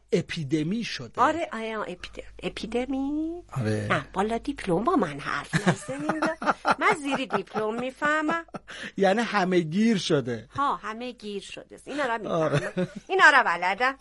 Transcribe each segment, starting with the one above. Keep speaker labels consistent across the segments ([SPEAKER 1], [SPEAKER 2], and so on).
[SPEAKER 1] اپیدمی شده.
[SPEAKER 2] آره اپیدمی؟
[SPEAKER 1] آره.
[SPEAKER 2] نه بالا دیپلم با من حرف نزن. من زیر دیپلم میفهمم.
[SPEAKER 1] یعنی همه گیر شده.
[SPEAKER 2] ها همه گیر شده. اینا را میفهمم. اینا را بلدم.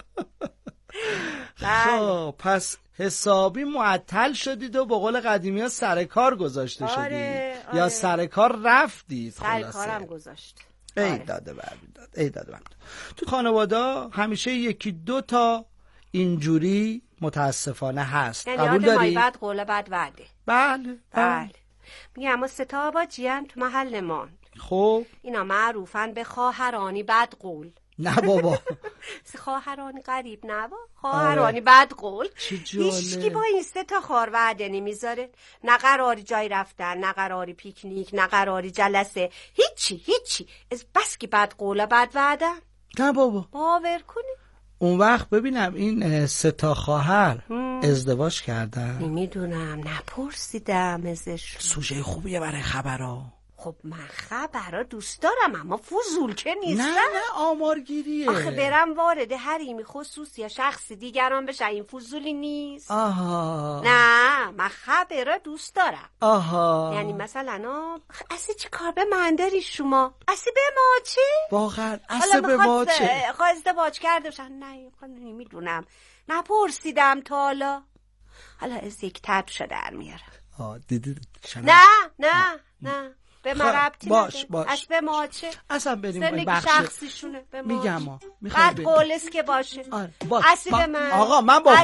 [SPEAKER 1] خب پس حسابی معطل شدید و به قول قدیمی ها سر کار گذاشته شدید.
[SPEAKER 2] آره.
[SPEAKER 1] یا سر کار رفتید.
[SPEAKER 2] سر کارم گذاشت.
[SPEAKER 1] ای داده برمیداد. تو خانواده همیشه یکی دو تا اینجوری متاسفانه هست.
[SPEAKER 2] یعنی
[SPEAKER 1] قبول داری؟
[SPEAKER 2] بعد قول بعد وعده.
[SPEAKER 1] بله.
[SPEAKER 2] میگم اما 3 تا آباجی ان تو محل ما.
[SPEAKER 1] خب
[SPEAKER 2] اینا معروفن به خواهرانی بد قول.
[SPEAKER 1] نه بابا.
[SPEAKER 2] خواهرانی غریب نه با خواهرانی بد قول.
[SPEAKER 1] هیچکی
[SPEAKER 2] با این 3 تا خار وعده نمیذاره. نه قراری جای رفتن، نه قراری پیکنیک، نه قراری جلسه، هیچی. از بس که بد قول و بد وعده.
[SPEAKER 1] نه بابا.
[SPEAKER 2] باور کنی.
[SPEAKER 1] اون وقت ببینم این 3 تا خواهر ازدواج کردن.
[SPEAKER 2] نمیدونم، نپرسیدم ازش.
[SPEAKER 1] سوژه خوبیه برای خبرها.
[SPEAKER 2] خب من خبرها دوست دارم اما فضول که نیستم.
[SPEAKER 1] نه آمارگیریه.
[SPEAKER 2] آخه برم وارد حریمی خصوصی یا شخصی دیگران بشه این فضولی نیست.
[SPEAKER 1] آها.
[SPEAKER 2] نه من خبرها دوست دارم.
[SPEAKER 1] آها.
[SPEAKER 2] یعنی مثلا اصلا چی کار به من داری شما؟ اصلا به ما چه؟
[SPEAKER 1] واقعا اصلا به ما چه؟
[SPEAKER 2] ازدواج کرده باشن؟ نه نمیدونم، نپرسیدم تا حالا از یک ترشا در میارم.
[SPEAKER 1] دیدی؟
[SPEAKER 2] نه به من ربطی
[SPEAKER 1] باش.
[SPEAKER 2] از به ما چه؟
[SPEAKER 1] اصلا بریم
[SPEAKER 2] زندگی
[SPEAKER 1] بخش
[SPEAKER 2] شخصیشونه. به ما
[SPEAKER 1] میگم
[SPEAKER 2] بعد قولست که باشه. اصلی به من.
[SPEAKER 1] آقا من با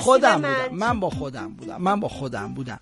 [SPEAKER 1] خودم بودم.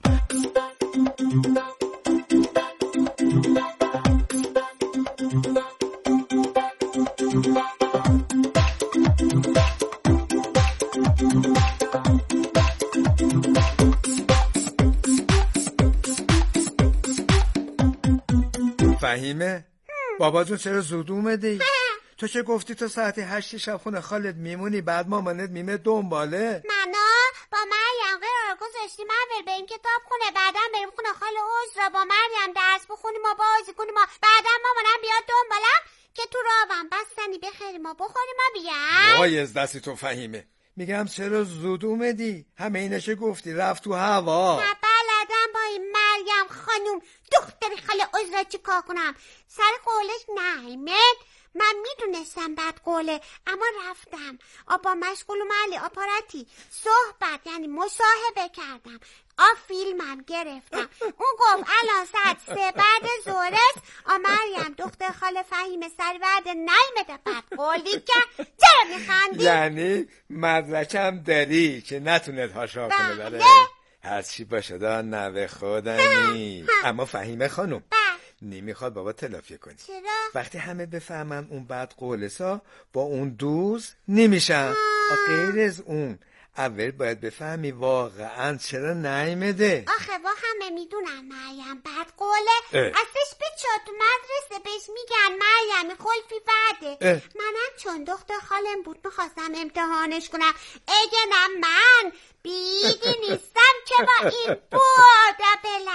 [SPEAKER 3] فهیمه بابا جون چرا زود اومدی؟ تو که گفتی تا ساعت 8 شب خونه خالت میمونی، بعد مامانت میمه دنباله.
[SPEAKER 4] ماما با مریم قرار گذاشتیم اول بریم کتاب خونه، بعدم بریم خونه خاله عذرا با مریم درس بخونیم و بازی کنیم و بعدم مامانم بیاد دنبالم که تو راهم بستنی بخریم و بخوریم و بیام.
[SPEAKER 3] وای از دستی تو فهیمه. میگم چرا زود اومدی؟ همه اینه که گفتی رفت تو هوا.
[SPEAKER 4] بلدم با این مریم خانوم دختری خاله عذرا چی کار کنم؟ سر قولش نایمد. من میدونستم بد قوله اما رفتم با مشغول محلی آپاراتی صحبت یعنی مصاحبه کردم. فیلمم گرفتم. اون گفت الان ساعت 3 بعد ظهر است. مریم دختر خاله فهیمه سر وعد نیمده بد قولی که چرا میخندی؟
[SPEAKER 3] یعنی مدرکم داری که نتونت هاشا کنه داره. هر چی باشه دا نوه خودمی. اما فهیمه خانم نمیخواد بابا تلافی کنی.
[SPEAKER 4] چرا؟
[SPEAKER 3] وقتی همه بفهمن اون بد قولسا با اون دوز نمیشن. غیر از اون اول باید بفهمی واقعا چرا نیمده.
[SPEAKER 4] آخه با همه میدونن مریم بد قوله. ازش به تو مدرسه بهش میگن مریم خلفی وعده. منم چون دختر خالم بود میخواستم امتحانش کنم. اگه نه من بیدی نیستم که با این بودا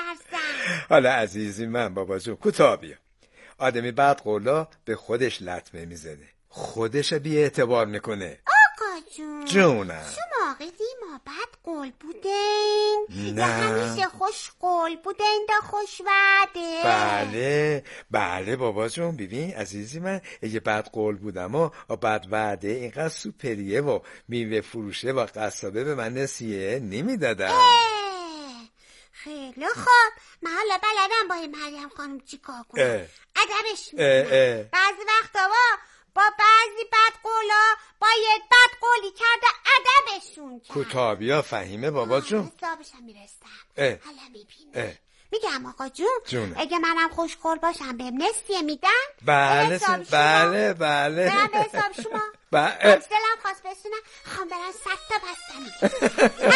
[SPEAKER 4] بلرزم.
[SPEAKER 3] حالا عزیزی من بابا جون کوتاه بیا. آدمی بد قولا به خودش لطمه میزنه، خودش بی اعتبار میکنه.
[SPEAKER 4] آقا
[SPEAKER 3] جونم
[SPEAKER 4] شما آقیدی ما بد قول بودین؟
[SPEAKER 3] نه
[SPEAKER 4] همیشه خوش قول بودین دا خوش وعده؟
[SPEAKER 3] بله بابا جون. ببین عزیزی من اگه بد قول بودم و بد وعده اینقدر سوپریه و میوه فروشه و قصابه به من نسیه نمیدادم.
[SPEAKER 4] خیلی خوب. من حالا بلدم با این مریم خانم چی کار کنم. ادبش میکنم. بعضی وقتا با بعضی بد قولا باید بد قولی کرده ادبشون کرد.
[SPEAKER 3] کوتابیا فهیمه بابا جون.
[SPEAKER 4] حسابشم میرستم. حالا میبینی. میگم آقا جون اگه منم خوش قول باشم بهم نسیه میدن؟
[SPEAKER 3] بله بله
[SPEAKER 4] برم به حساب شما. دلم خواست بسونم خواهم برم 100 تا بستنی.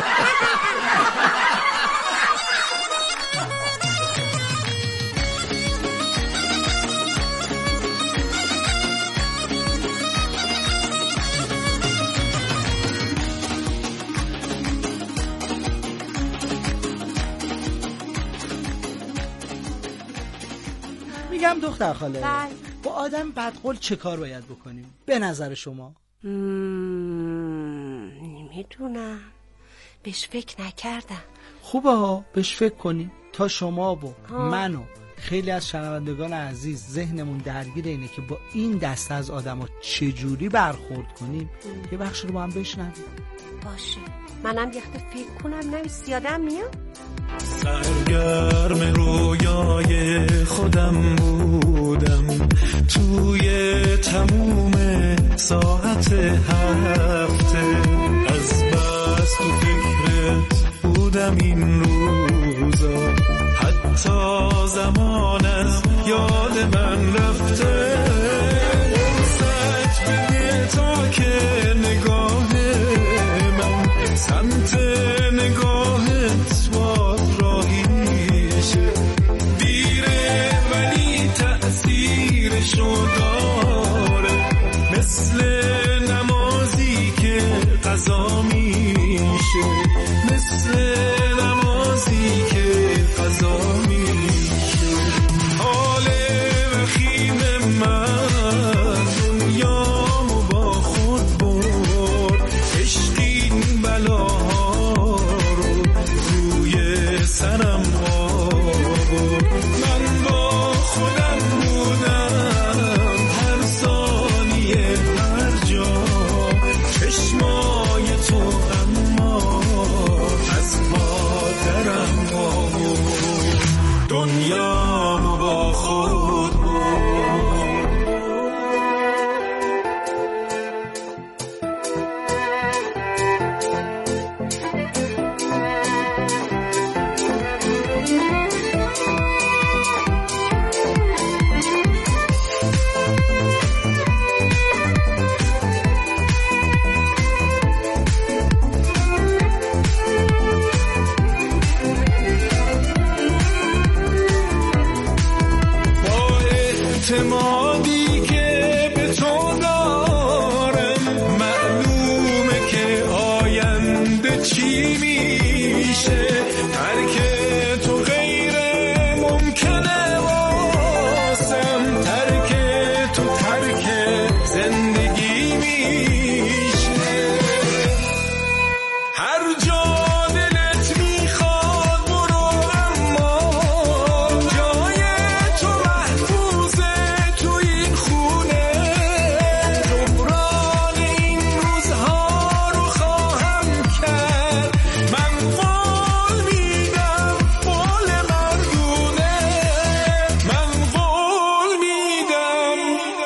[SPEAKER 1] میگم دختر خاله با آدم بدقول چه کار باید بکنیم به نظر شما؟
[SPEAKER 2] نمیدونم، بهش فکر نکردم.
[SPEAKER 1] خوبه ها بهش فکر کنیم تا شما و من و خیلی از شنوندگان عزیز ذهنمون درگیر اینه که با این دسته از آدم ها چجوری برخورد کنیم. یه بخش رو با هم بشنویم.
[SPEAKER 2] باشه، منم یه خطه فکر کنم. نمیست یادم میاد.
[SPEAKER 5] سرگرم رویای خودم بودم توی تموم ساعت هفته، از بس تو فکرت بودم این روزا، حتی زمان از یاد من رفته. فرصت بده تا که نگاه من سمت نگاهت باد راهی شه، دیره ولی تأثیرشو داره، مثل نمازی که قضا میشه، مثل نمازی که قضا میشه. حال وخیم من دنیامو با خود برد، عشقین بلاها رو روی سرم آورد. من با خودم بودم هر ثانیه هر جا، چشمای تو اما از مادرم آورد، دنیامو با خود برد. اعتمادی که به تو دارم، معلومه که آینده چی میشه، ترک تو غیر ممکنه واسم، ترک تو ترک زندگی میشه. هر جا دلت میخواد برو، اما جای تو محفوظه تو این خونه. جبران این روزها رو خواهم کرد، من قول میدم قول مردونه، من قول میدم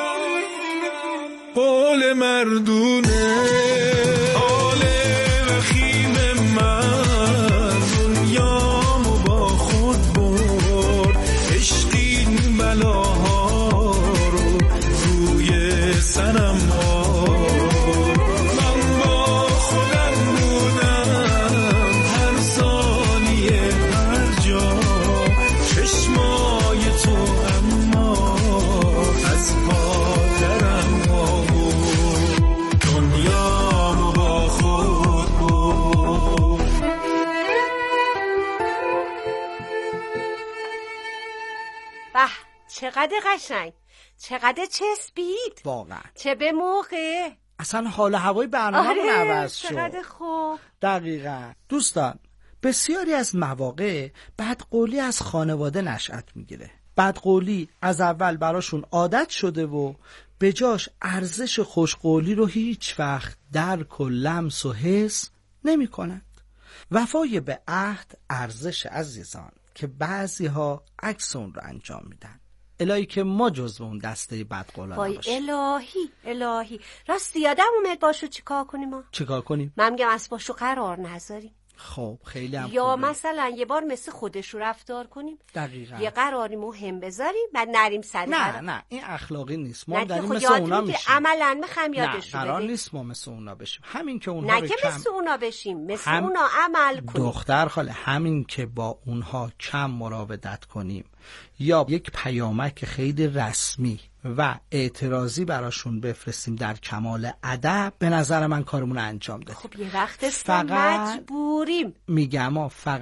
[SPEAKER 5] قول مردونه. حال وخیم من دنیامو با خود برد، عشقین بلاها رو روی سرم آورد. من با خودم بودم هر ثانیه هر جا، چشمای تو اما از مادرم آورد، دنیامو با خود برد.
[SPEAKER 2] به چقدر قشنگ، چقدر چسبید،
[SPEAKER 1] واقعا
[SPEAKER 2] چه به موقع.
[SPEAKER 1] اصلا حال هوای برنامه عوض شد.
[SPEAKER 2] چقدر خوب.
[SPEAKER 1] دقیقاً. دوستان، بسیاری از مواقع بدقولی از خانواده نشأت میگیره. بدقولی از اول براشون عادت شده و به جاش ارزش خوشقولی رو هیچ وقت درک و لمس و حس نمی کنند. وفای به عهد ارزش عزیزان که بعضی ها عکس اون رو انجام میدن. الهی که ما جزو اون دسته بدقولا نباشیم.
[SPEAKER 2] وای الهی راستی یادم اومد باشو چیکار کنیم ما؟
[SPEAKER 1] چیکار کنیم؟
[SPEAKER 2] من میگم از باشو قرار نذاریم.
[SPEAKER 1] خب خیلی هم
[SPEAKER 2] یا
[SPEAKER 1] خوبه.
[SPEAKER 2] مثلا یه بار مثل خودش رو رفتار کنیم.
[SPEAKER 1] دقیقاً.
[SPEAKER 2] یه قراری مهم بذاریم بعد نریم سر
[SPEAKER 1] نه این اخلاقی نیست. ما داریم
[SPEAKER 2] خب
[SPEAKER 1] مثل اونا میشیم.
[SPEAKER 2] عملاً میخوام یادش
[SPEAKER 1] نه
[SPEAKER 2] رو
[SPEAKER 1] قرار
[SPEAKER 2] بدیم.
[SPEAKER 1] نیست ما مثل اونا بشیم. همین که اونها
[SPEAKER 2] نه که مثل اونا بشیم، مثل اونا عمل کنیم.
[SPEAKER 1] دختر خاله، همین که با اونها کم مراودت کنیم یا یک پیامک خیلی رسمی و اعتراضی براشون بفرستیم در کمال ادب، به نظر من کارمون انجام دادیم.
[SPEAKER 2] خب یه وقت مجبوریم.
[SPEAKER 1] میگم فقط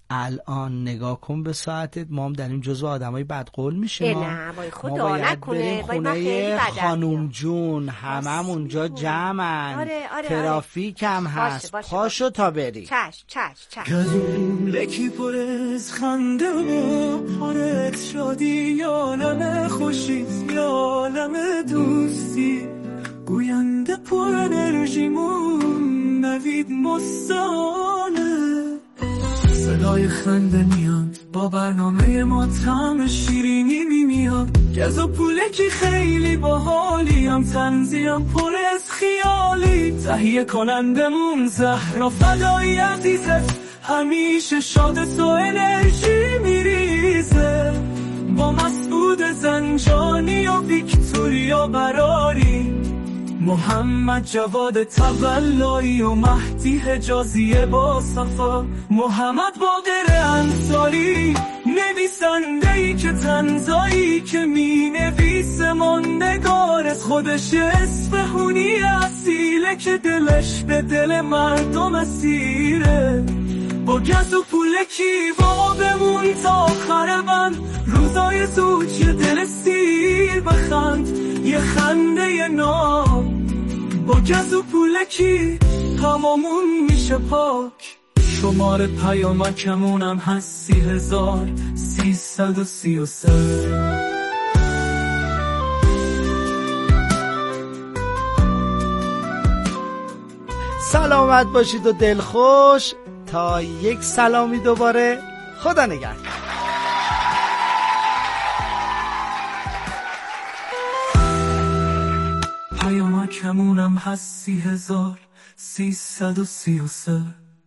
[SPEAKER 1] الان نگاه کن به ساعتت، ما هم در این جزو آدمای بدقول میشیم.
[SPEAKER 2] نه وای
[SPEAKER 1] ما
[SPEAKER 2] خدا
[SPEAKER 1] باید
[SPEAKER 2] نکنه،
[SPEAKER 1] بریم خونه خانوم جون، همم اونجا جمعن.
[SPEAKER 2] آره.
[SPEAKER 1] ترافیک هم هست. پاشو تا بری.
[SPEAKER 2] چش.
[SPEAKER 5] لکی پر از خنده و پرت شادی، یالم خوشی یالم دوستی، گوینده پر انرژیمون نوید مستانه، صدای خنده میاد با برنامه ما، طعم شیرینی میاد، گز و پولکی خیلی باحالی، هم تنزیم پر از خیالی، تهیه کنندمون زهرا فدایی عزیزت، همیشه شاد تو انرژی میریزه، با مسعود زنجانی و ویکتوریا براری، محمد جواد تولایی و مهدی حجازی با صفا، محمد باقر انصاری نویسنده‌ای که تنزایی که می نویسه، ماندگار از خودش اصفهونی اصیله که دلش به دل مردم اسیره، با گز و پولکی بابمون تا آخر بند، روزای زود یه دل سیر بخند، یه خنده ناب، با گز و پولکی هممون میشه پاک، شماره پیامکمونم هست 30333.
[SPEAKER 1] سلامت باشید و دلخوش. تا یک سلامی دوباره، خدا نگهدار.
[SPEAKER 5] پیامکمونم هست 30333.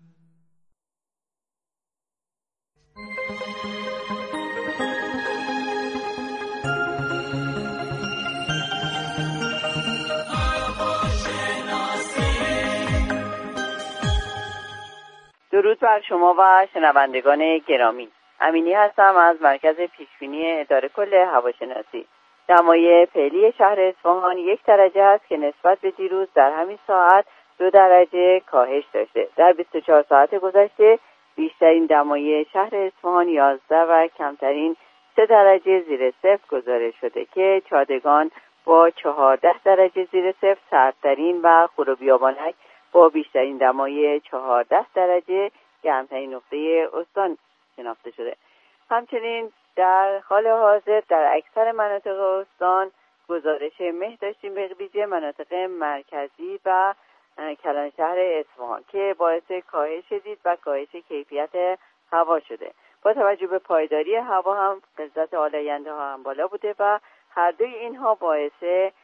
[SPEAKER 6] درود بر شما و شنوندگان گرامی. امینی هستم از مرکز پیشبینی اداره کل هواشناسی. دمای فعلی شهر اصفهان 1 درجه است که نسبت به دیروز در همین ساعت 2 درجه کاهش داشته. در 24 ساعت گذشته بیشترین دمای شهر اصفهان 11 و کمترین 3 درجه زیر صفر گزارش شده که چادگان با 14 درجه زیر صفر سردترین و خروبیابانک با بیشترین دمای 14 درجه گرمترین نقطه استان شناخته شده. همچنین در حال حاضر در اکثر مناطق استان گزارش مه داشتیم به ویژه مناطق مرکزی و کلانشهر اصفهان که باعث کاهش دید و کاهش کیفیت هوا شده. با توجه به پایداری هوا هم غلظت آلاینده ها هم بالا بوده و هر دوی اینها باعث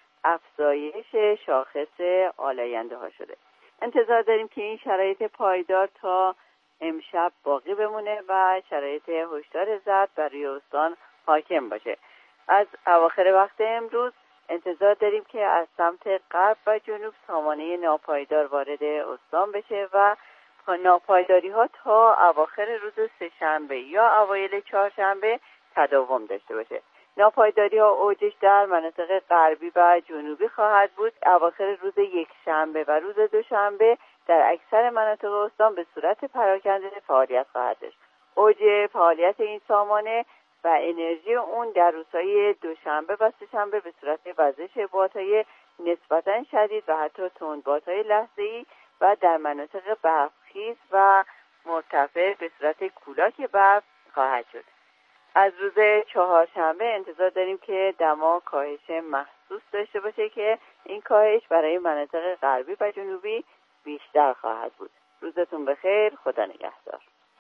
[SPEAKER 6] افزایش شاخص آلاینده ها شده. انتظار داریم که این شرایط پایدار تا امشب باقی بمونه و شرایط هشدار زرد برای استان حاکم باشه. از اواخر وقت امروز انتظار داریم که از سمت غرب و جنوب سامانه ناپایدار وارد استان بشه و ناپایداری ها تا اواخر روز سه‌شنبه یا اوایل چهارشنبه تداوم داشته باشه. ناپایداری ها اوجش در مناطق غربی و جنوبی خواهد بود. اواخر روز یکشنبه و روز دوشنبه در اکثر مناطق استان به صورت پراکنده فعالیت خواهد داشت. اوج فعالیت این سامانه و انرژی اون در روزهای دوشنبه و سه‌شنبه به صورت وزش بادهای نسبتاً شدید و حتی تندبادهای لحظه‌ای و در مناطق برفخیز و مرتفع به صورت کولاک برف خواهد شد. از روز چهارشنبه انتظار داریم که دما کاهش محسوس داشته باشه که این کاهش برای مناطق غربی و جنوبی بیشتر خواهد بود. روزتون بخیر، خدا نگهدار.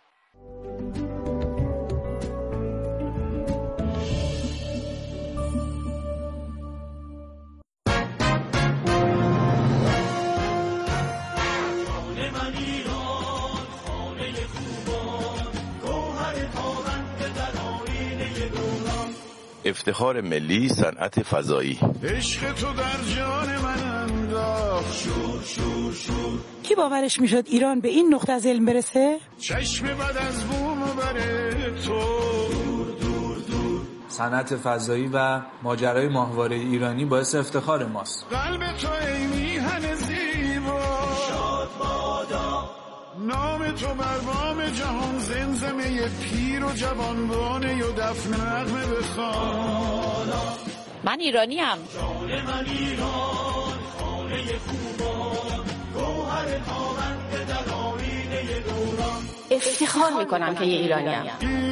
[SPEAKER 7] افتخار ملی صنعت فضایی.
[SPEAKER 5] عشق تو در جان من انداخت شور شور شور.
[SPEAKER 8] کی باورش میشد ایران به این نقطه از علم برسه؟
[SPEAKER 5] چشم بد از بوم و بره تو دور دور دور.
[SPEAKER 9] صنعت فضایی و ماجرای ماهواره ایرانی باعث افتخار ماست.
[SPEAKER 5] قلب تو ای میهن زیبا شاد بادا نام تو بر بام جهان، زمزمه پیر و جوانبانه و دفن نغمه بخوان.
[SPEAKER 10] من ایرانیم.
[SPEAKER 11] من ایران، خانه خوبان، گوهر تابنده در آیینه دوران.
[SPEAKER 10] افتخار میکنم که یه ایرانیم.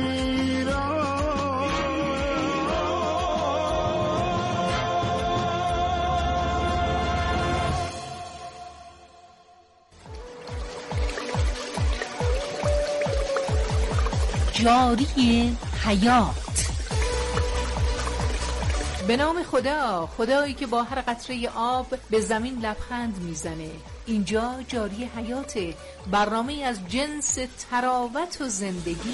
[SPEAKER 12] جاری حیات.
[SPEAKER 13] به نام خدا، خدایی که با هر قطره آب به زمین لبخند میزنه. اینجا جاری حیاته، برنامه از جنس تراوت و زندگی.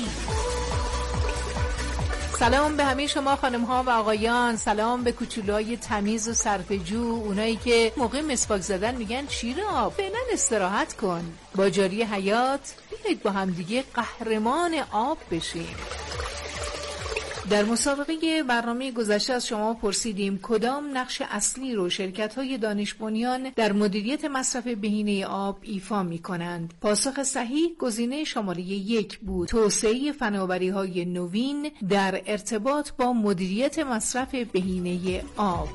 [SPEAKER 13] سلام به همه شما خانم ها و آقایان، سلام به کوچولوهای تمیز و صرفه‌جو، اونایی که موقع مسواک زدن میگن شیر آب، فعلا استراحت کن. با جاری حیات بیایید با هم دیگه قهرمان آب بشیم. در مسابقه برنامه گذشته از شما پرسیدیم کدام نقش اصلی رو شرکت‌های دانش بنیان در مدیریت مصرف بهینه آب ایفا می‌کنند. پاسخ صحیح گزینه شماره 1 بود: توسعه فناوری‌های نوین در ارتباط با مدیریت مصرف بهینه آب.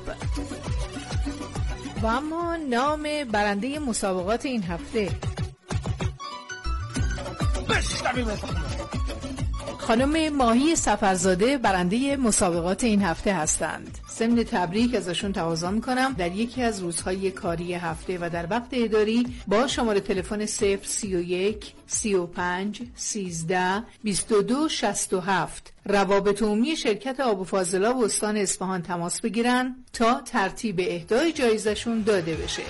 [SPEAKER 13] و اما نام برنده مسابقات این هفته خانم ماهی سفرزاده برنده مسابقات این هفته هستند. ضمن تبریک ازشون تقاضا میکنم در یکی از روزهای کاری هفته و در وقت اداری با شماره تلفن 031 35 13 22 67 روابط عمومی شرکت آب و فاضلاب استان اصفهان تماس بگیرن تا ترتیب اهدای جایزشون داده بشه.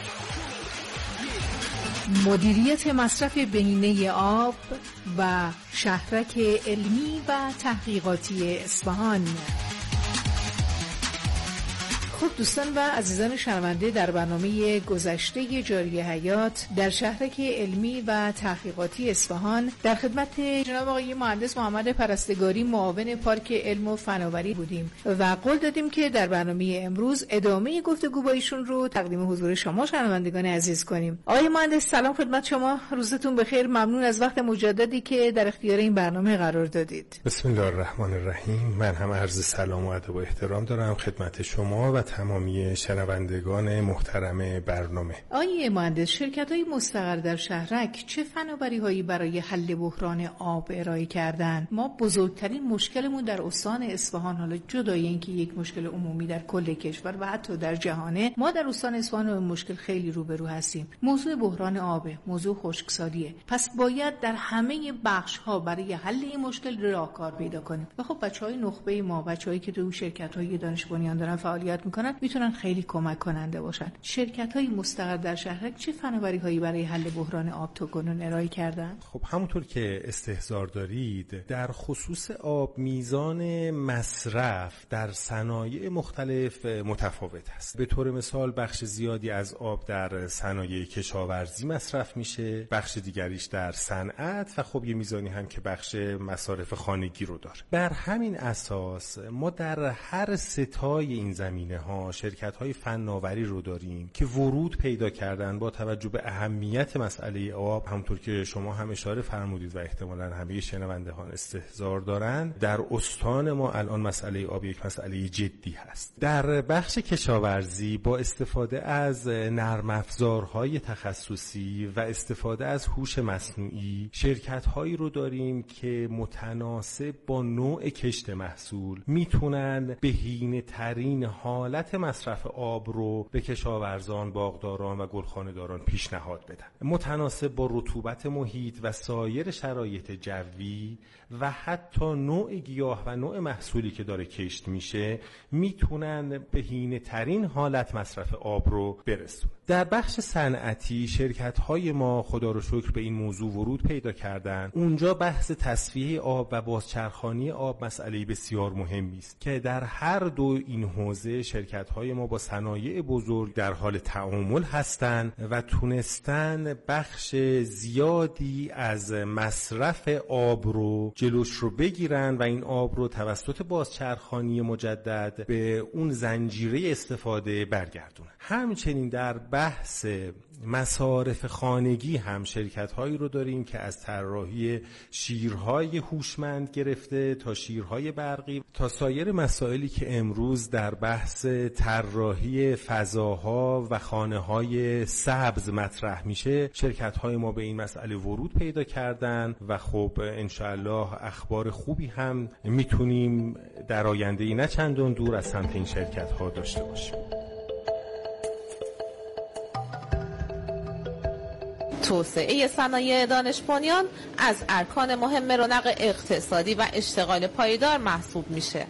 [SPEAKER 13] مدیریت مصرف بهینه آب و شهرک علمی و تحقیقاتی اصفهان. خب دوستان و عزیزان شنونده، در برنامه گذشته جاری حیات در شهرک علمی و تحقیقاتی اصفهان در خدمت جناب آقای مهندس محمد پرستگاری، معاون پارک علم و فناوری بودیم و قول دادیم که در برنامه امروز ادامه گفتگو با ایشون رو تقدیم حضور شما شنوندگان عزیز کنیم. آقای مهندس سلام خدمت شما، روزتون بخیر، ممنون از وقت مجددی که در اختیار این برنامه قرار دادید.
[SPEAKER 14] بسم الله الرحمن الرحیم. من هم عرض سلام و ادب و احترام دارم خدمت شما و تمامی شنوندگان محترم برنامه.
[SPEAKER 13] آقای مهندس، شرکت‌های مستقر در شهرک چه فناوری‌هایی برای حل بحران آب ارائه کردن؟ ما بزرگترین مشکلمون در استان اصفهان، حالا جدای اینکه یک مشکل عمومی در کل کشور و حتی در جهانه، ما در استان اصفهان با مشکل خیلی روبرو هستیم. موضوع بحران آب، موضوع خشکسالیه. پس باید در همه بخش‌ها برای حل این مشکل راهکار پیدا کنیم. و خب بچه‌های نخبه ما، بچه‌هایی که تو شرکت‌های دانش بنیان دارن فعالیت می‌کنن، میتونن خیلی کمک کننده باشن. شرکت‌های مستقر در شهرک چه فناوری‌هایی برای حل بحران آب تا کنون ارائه کردن؟
[SPEAKER 14] خب همونطور که استحضار دارید، در خصوص آب میزان مصرف در صنایع مختلف متفاوت است. به طور مثال بخش زیادی از آب در صنایع کشاورزی مصرف میشه، بخش دیگریش در صنعت و خب یه میزانی هم که بخش مصارف خانگی رو داره. بر همین اساس ما در هر ستای این زمینه‌ها شرکت‌های فناوری رو داریم که ورود پیدا کردن با توجه به اهمیت مسئله آب، همونطور که شما هم اشاره فرمودید و احتمالاً همه شنوندگان استحضار دارن، در استان ما الان مسئله آب یک مسئله جدی هست. در بخش کشاورزی با استفاده از نرم افزارهای تخصصی و استفاده از هوش مصنوعی شرکت‌هایی رو داریم که متناسب با نوع کشت محصول میتونن بهینه‌ترین حالت مصرف آب رو به کشاورزان، باغداران و گلخانه‌داران پیشنهاد بدن، متناسب با رطوبت محیط و سایر شرایط جوی و حتی نوع گیاه و نوع محصولی که داره کشت میشه میتونن بهینه‌ترین حالت مصرف آب رو برسونن. در بخش صنعتی شرکت‌های ما خدا رو شکر به این موضوع ورود پیدا کردن. اونجا بحث تصفیه آب و بازچرخانی آب مسئله بسیار مهمی است که در هر دو این حوزه شرکت‌های ما با صنایع بزرگ در حال تعامل هستند و تونستن بخش زیادی از مصرف آب رو جلوش رو بگیرن و این آب رو توسط بازچرخانی مجدد به اون زنجیره استفاده برگردونن. همچنین در بحث مصارف خانگی هم شرکت هایی رو داریم که از طراحی شیرهای هوشمند گرفته تا شیرهای برقی تا سایر مسائلی که امروز در بحث طراحی فضاها و خانه‌های سبز مطرح میشه، شرکت های ما به این مسئله ورود پیدا کردن و خب انشاءالله اخبار خوبی هم میتونیم در آینده نه چندان دور از سمت این شرکت ها داشته باشیم.
[SPEAKER 15] توسعه صنایع دانش بنیان از ارکان مهم رونق اقتصادی و اشتغال پایدار محسوب میشه.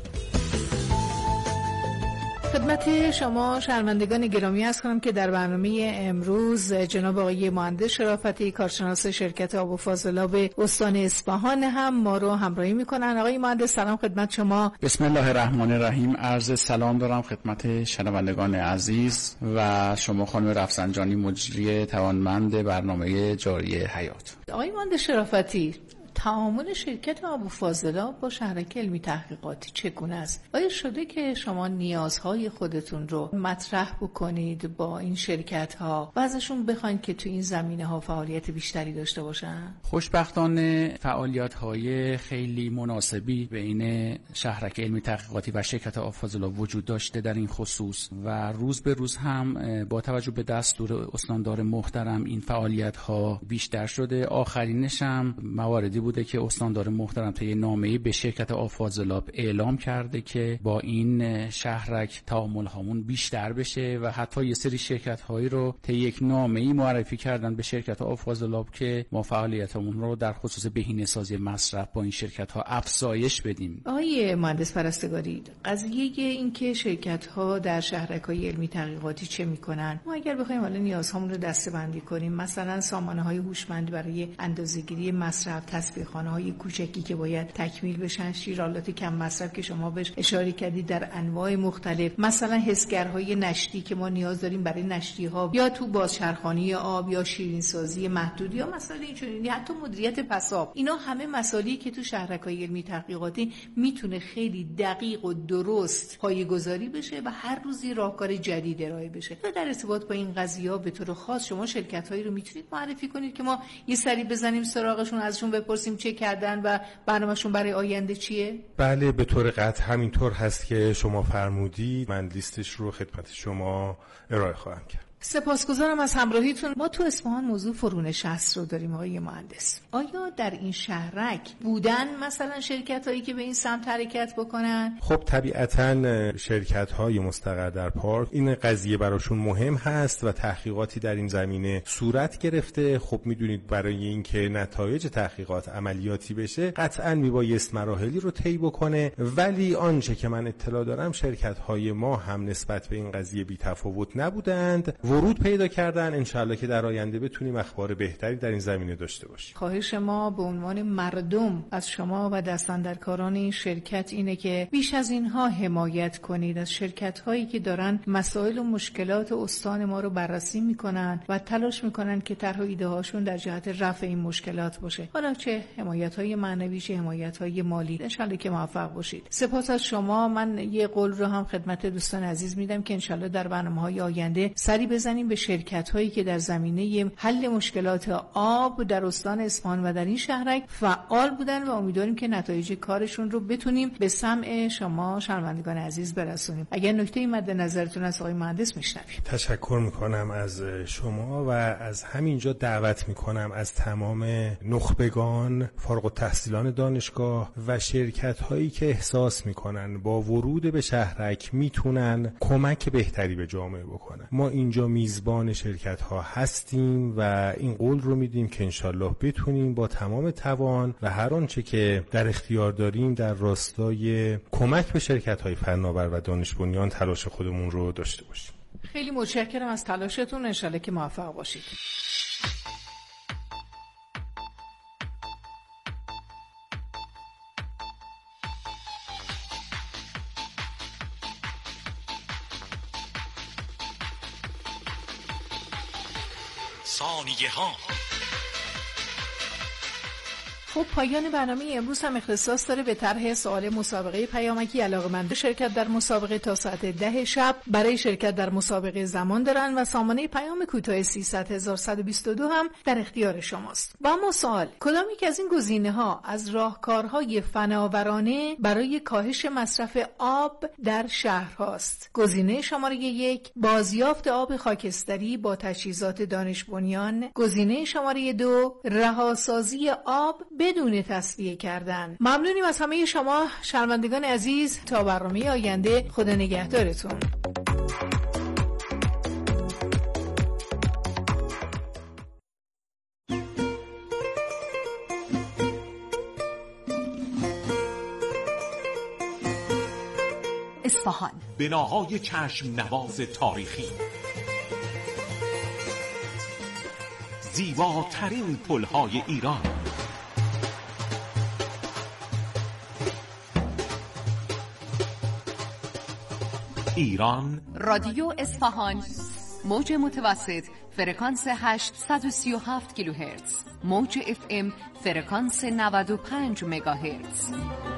[SPEAKER 13] خدمت شما شنوندگان گرامی عرض کنم که در برنامه امروز جناب آقای مهندس شرافتی، کارشناس شرکت آب و فاضلاب استان اصفهان هم ما رو همراهی میکنن. آقای مهندس سلام خدمت شما.
[SPEAKER 16] بسم الله الرحمن الرحیم. عرض سلام دارم خدمت شنوندگان عزیز و شما خانم رفسنجانی، مجری توانمند برنامه جاری حیات.
[SPEAKER 13] آقای مهندس شرافتی، تعامل شرکت آب و فاضلاب با شهرک علمی تحقیقاتی چگونه است؟ آیا شده که شما نیازهای خودتون رو مطرح بکنید با این شرکت ها و ازشون بخواید که تو این زمینه ها فعالیت بیشتری داشته باشن؟
[SPEAKER 16] خوشبختانه فعالیت های خیلی مناسبی بین شهرک علمی تحقیقاتی و شرکت آب و فاضلاب وجود داشته در این خصوص و روز به روز هم با توجه به دستور استاندار محترم این فعالیت ها بیشتر شده. آخرینش هم مواردی بوده که استاندار محترم طی نامه‌ای به شرکت آب و فاضلاب اعلام کرده که با این شهرک تعامل هامون بیشتر بشه و حتی یه سری شرکت هایی رو طی یک نامه‌ای معرفی کردن به شرکت آب و فاضلاب که ما فعالیتمون رو در خصوص بهینه‌سازی مصرف با این شرکت ها افزایش بدیم.
[SPEAKER 13] آقای مهندس پرستگاری، قضیه این که شرکت ها در شهرک‌های علمی تحقیقاتی چه میکنن، ما اگر بخوایم حالا نیازهامون رو دسته‌بندی کنیم، مثلا سامانه‌های هوشمند برای اندازه‌گیری مصرف، خانه‌های کوچکی که باید تکمیل بشن، شیرالات کم مصرف که شما بهش اشاره کردید در انواع مختلف، مثلا حسگرهای نشتی که ما نیاز داریم برای نشتی‌ها، یا تو بازچرخانی آب یا شیرین‌سازی محدودی، یا مثلا اینجوری حتی مدیریت پساب. اینا همه مسائلی که تو شهرک‌های علمی تحقیقاتی میتونه خیلی دقیق و درست پایه‌گذاری بشه و هر روزی راهکار جدید ارائه بشه. در ارتباط با این قضیه‌ها به طور خاص شما شرکت‌هایی رو میتونید معرفی کنید که ما یه سری بزنیم سراغشون، ازشون بپرسیم چه کردن و برنامه‌شون برای آینده چیه؟
[SPEAKER 14] بله، به طور قطع همینطور هست که شما فرمودید. من لیستش رو خدمت شما ارائه خواهم کرد.
[SPEAKER 13] سپاسگزارم از همراهیتون. ما تو اصفهان موضوع فرونشست رو داریم آقای مهندس. آیا در این شهرک بودن مثلا شرکت هایی که به این سمت حرکت بکنن؟
[SPEAKER 14] خب طبیعتاً شرکت های مستقر در پارک این قضیه براشون مهم هست و تحقیقاتی در این زمینه صورت گرفته. خب میدونید برای اینکه نتایج تحقیقات عملیاتی بشه قطعاً میبایست مراحلی رو طی بکنه، ولی آنچه که من اطلاع دارم شرکت های ما هم نسبت به این قضیه بی تفاوت نبودند، ورود پیدا کردن. انشالله که در آینده بتونیم اخبار بهتری در این زمینه داشته باشیم.
[SPEAKER 13] خواهش ما به عنوان مردم از شما و دستاندرکاران این شرکت اینه که بیش از اینها حمایت کنید از شرکت هایی که دارن مسائل و مشکلات استان ما رو بررسی میکنن و تلاش میکنن که طرح و ایده هاشون در جهت رفع این مشکلات باشه، حالا چه حمایت های معنوی چه حمایت های مالی. انشالله که موفق باشید. سپاس از شما. من یه قول رو هم خدمت دوستان عزیز میدم که انشالله در برنامه‌های آینده سری بزنیم به شرکت‌هایی که در زمینه حل مشکلات آب در استان اصفهان و در این شهرک فعال بودن و امیدواریم که نتایج کارشون رو بتونیم به سمع شما شنوندگان عزیز برسونیم. اگر نکته‌ای مد نظرتون از آقای مهندس میشنویم.
[SPEAKER 14] تشکر میکنم از شما و از همینجا دعوت میکنم از تمام نخبگان، فارغ التحصیلان دانشگاه و شرکت‌هایی که احساس میکنن با ورود به شهرک میتونن کمک بهتری به جامعه بکنن. ما اینجا میزبان شرکت ها هستیم و این قول رو میدیم که انشالله بتونیم با تمام توان و هر آنچه که در اختیار داریم در راستای کمک به شرکت های فناور و دانش بنیان تلاش خودمون رو داشته باشیم.
[SPEAKER 13] خیلی متشکرم از تلاشتون. انشالله که موفق باشید. خب پایان برنامه امروز هم اختصاص داره به طرح سوال مسابقه پیامکی. علاقه‌مند شرکت در مسابقه تا ساعت 10 شب برای شرکت در مسابقه زمان دارن و سامانه پیام کوتاه 300122 هم در اختیار شماست. و اما سوال، کدام یک از این گزینه‌ها از راهکارهای فناورانه برای کاهش مصرف آب در شهرهاست؟ گزینه شماره 1 بازیافت آب خاکستری با تجهیزات دانش بنیان. گزینه شماره 2 رهاسازی آب بدون تصفیه کردن. ممنونیم از همه شما شنوندگان عزیز. تا برنامه آینده، خدا نگهدارتون.
[SPEAKER 12] اصفهان،
[SPEAKER 17] بناهای چشم نواز تاریخی، زیباترین پلهای ایران، ایران.
[SPEAKER 12] رادیو اصفهان، موج متوسط فرکانس 837 کیلوهرتز، موج FM فرکانس 95 مگاهرتز.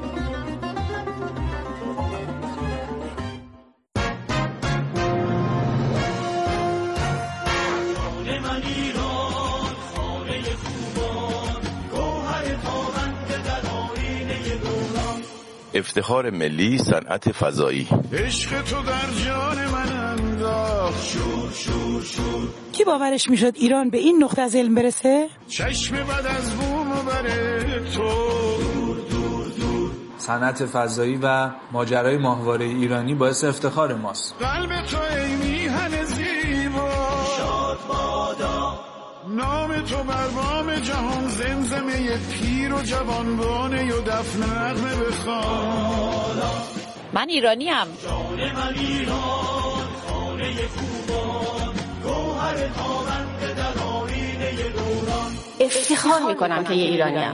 [SPEAKER 7] افتخار ملی صنعت فضایی.
[SPEAKER 5] عشق تو در جان من انداخت، شور شور شور.
[SPEAKER 8] کی باورش میشد ایران به این نقطه از علم برسه؟
[SPEAKER 5] چشم بد از بوم و بره تو، دور دور دور.
[SPEAKER 9] صنعت فضایی و ماجرای ماهواره ایرانی باعث افتخار ماست.
[SPEAKER 5] قلب تو ای میهن زیبا، شاد بادا نام تو بر بام جهان، زمزمه پیر و جوانبانه و دفن نغمه بخوان.
[SPEAKER 10] من ایرانیم.
[SPEAKER 11] جان من ایران، خانه خوبان، گوهر تابنده در آیینه دوران.
[SPEAKER 10] افتخار میکنم که یه ایرانیم.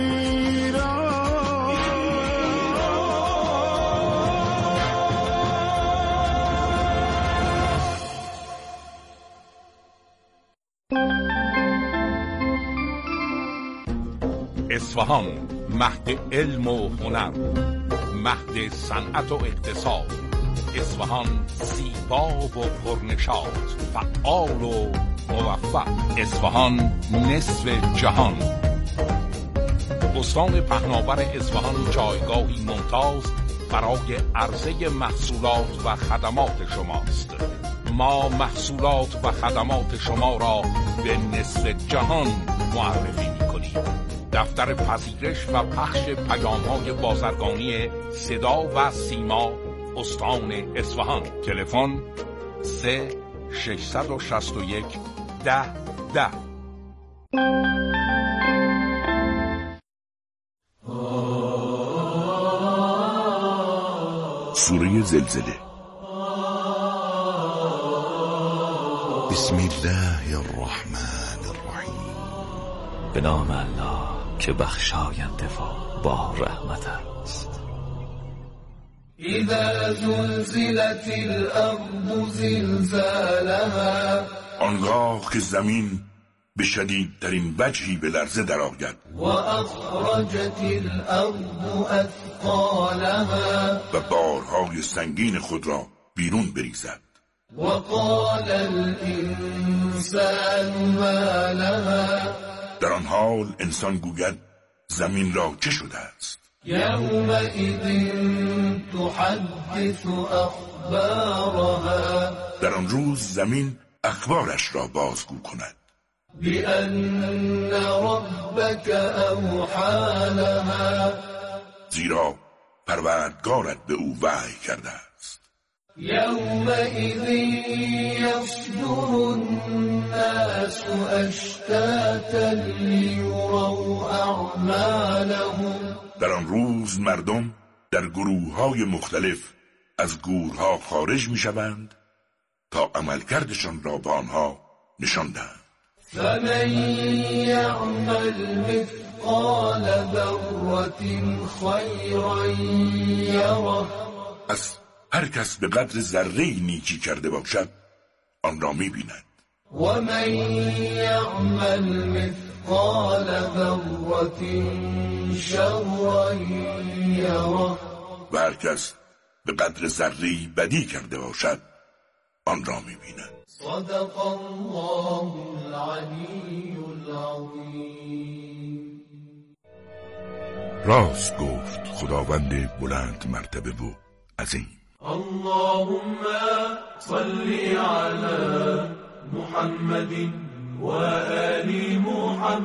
[SPEAKER 17] اصفهان، مهد علم و هنر، مهد صنعت و اقتصاد. اصفهان زیبا و پرنشاط، فعال و موفق. اصفهان نصف جهان. استان پهناور اصفهان جایگاهی ممتاز برای عرضه محصولات و خدمات شماست. ما محصولات و خدمات شما را به نصف جهان معرفی می‌کنیم. دفتر پذیرش و پخش پیام‌های بازرگانی صدا و سیما، استان اصفهان. تلفن 3661 1010.
[SPEAKER 18] سوره زلزله. بسم الله الرحمن الرحیم.
[SPEAKER 19] به نام الله که بخشاینده و با رحمت است.
[SPEAKER 11] اذا زلزلت الارض زلزالها،
[SPEAKER 18] آنگاه که زمین به شدیدترین وجهی به لرزه درآید.
[SPEAKER 11] و اخرجت الارض اثقالها،
[SPEAKER 18] و بارهای سنگین خود را بیرون بریزد.
[SPEAKER 11] و قال الانسان ما لها،
[SPEAKER 18] در آن حال انسان گوید زمین را چه شده است؟
[SPEAKER 11] یومئذ تحدث اخبارها،
[SPEAKER 18] در آن روز زمین اخبارش را بازگو کند.
[SPEAKER 11] بأن ربك اوحی لها،
[SPEAKER 18] زیرا پروردگارت به او وحی کرده است.
[SPEAKER 11] یومئذ یصدر الناس اشتاتا لیروا اعمالهم،
[SPEAKER 18] در آن روز مردم در گروه‌های مختلف از گورها خارج می‌شوند تا عملکردشان را به آنها نشان دهند.
[SPEAKER 11] فمن یعمل مثقال ذرة خیرا یره،
[SPEAKER 18] از هر کس به قدر ذره‌ای نیکی کرده باشد آن را می‌بیند.
[SPEAKER 11] ومن يعمل مثقال ذرة شرا یره.
[SPEAKER 18] و هر کس به قدر ذره‌ای بدی کرده باشد آن را می‌بیند.
[SPEAKER 11] صدق الله العلی العظیم.
[SPEAKER 18] راست گفت خداوند بلند مرتبه و عظیم.
[SPEAKER 11] اللهم صل علی محمد و آل محمد.